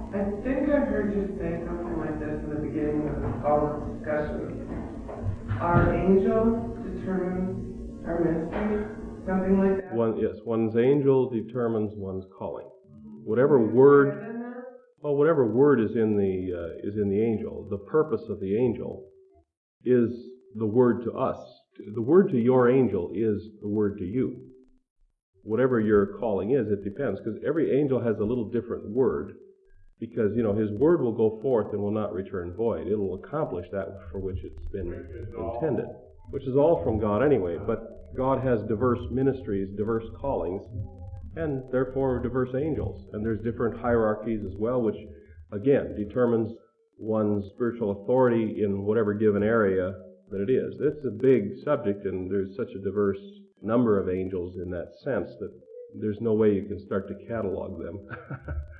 I think I heard you say something like this in the beginning of all the discussion. Our angel determines our ministry, something like that? One's angel determines one's calling. Whatever word is in the angel, the purpose of the angel is the word to us. The word to your angel is the word to you. Whatever your calling is, it depends, because every angel has a little different word, because, his word will go forth and will not return void. It will accomplish that for which it's been intended, which is all from God anyway, but God has diverse ministries, diverse callings, and therefore diverse angels. And there's different hierarchies as well, which, again, determines one's spiritual authority in whatever given area that it is. It's a big subject, and there's such a diverse number of angels in that sense that there's no way you can start to catalog them.